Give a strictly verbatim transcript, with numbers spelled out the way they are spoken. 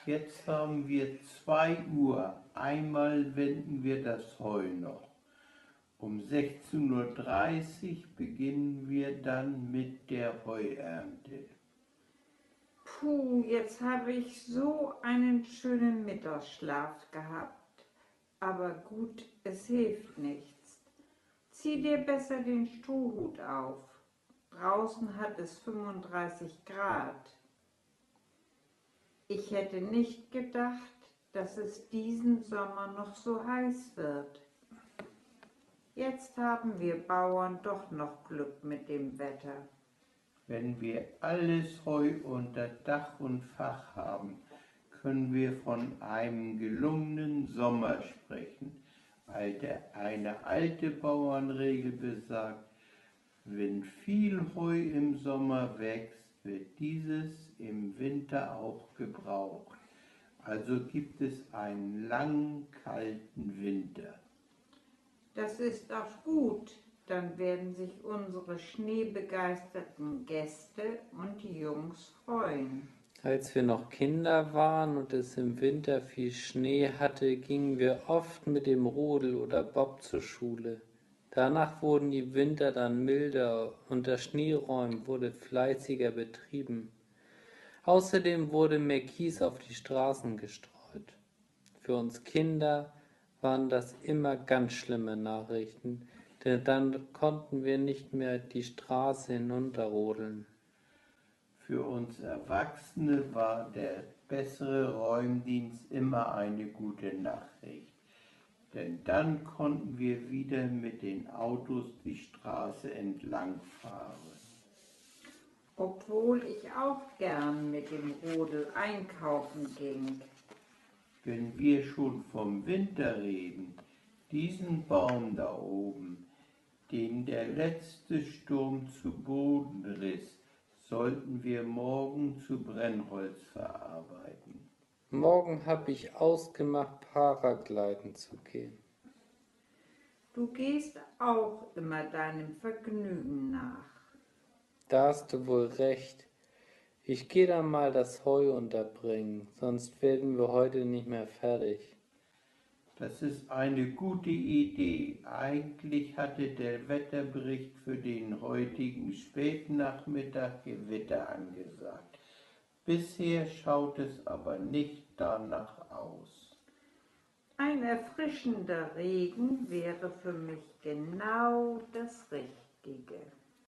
Jetzt haben wir zwei Uhr. Einmal wenden wir das Heu noch. Um sechzehn Uhr dreißig beginnen wir dann mit der Heuernte. Puh, jetzt habe ich so einen schönen Mittagsschlaf gehabt. Aber gut, es hilft nichts. Zieh dir besser den Strohhut auf. Draußen hat es fünfunddreißig Grad. Ich hätte nicht gedacht, dass es diesen Sommer noch so heiß wird. Jetzt haben wir Bauern doch noch Glück mit dem Wetter. Wenn wir alles Heu unter Dach und Fach haben, können wir von einem gelungenen Sommer sprechen, weil eine alte Bauernregel besagt, wenn viel Heu im Sommer wächst, wird dieses im Winter auch gebraucht. Also gibt es einen langen, kalten Winter. Das ist auch gut, dann werden sich unsere schneebegeisterten Gäste und die Jungs freuen. Als wir noch Kinder waren und es im Winter viel Schnee hatte, gingen wir oft mit dem Rodel oder Bob zur Schule. Danach wurden die Winter dann milder und das Schneeräumen wurde fleißiger betrieben. Außerdem wurde mehr Kies auf die Straßen gestreut. Für uns Kinder waren das immer ganz schlimme Nachrichten, denn dann konnten wir nicht mehr die Straße hinunterrodeln. Für uns Erwachsene war der bessere Räumdienst immer eine gute Nachricht, denn dann konnten wir wieder mit den Autos die Straße entlang fahren. Obwohl ich auch gern mit dem Rodel einkaufen ging. Wenn wir schon vom Winter reden, diesen Baum da oben, den der letzte Sturm zu Boden riss, sollten wir morgen zu Brennholz verarbeiten. Morgen habe ich ausgemacht, Paragliden zu gehen. Du gehst auch immer deinem Vergnügen nach. Da hast du wohl recht. Ich gehe dann mal das Heu unterbringen, sonst werden wir heute nicht mehr fertig. Das ist eine gute Idee. Eigentlich hatte der Wetterbericht für den heutigen Spätnachmittag Gewitter angesagt. Bisher schaut es aber nicht danach aus. Ein erfrischender Regen wäre für mich genau das Richtige.